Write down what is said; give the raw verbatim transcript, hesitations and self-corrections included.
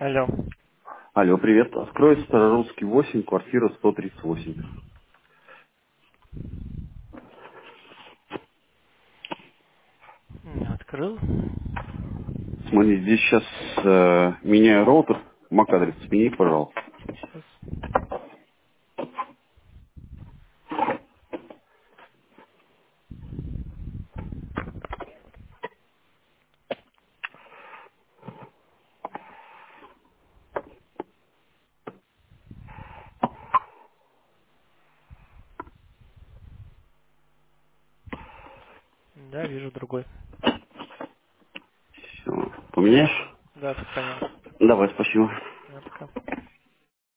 Алло. Алло, привет. Открой Старорусский восемь, квартира сто тридцать восемь. М, Открыл. Смотри, здесь сейчас э, меняю роутер. мак-адрес смени, пожалуйста. Сейчас. Да, вижу другой. Все. Поменяешь? Да, сохранил. Давай, спасибо.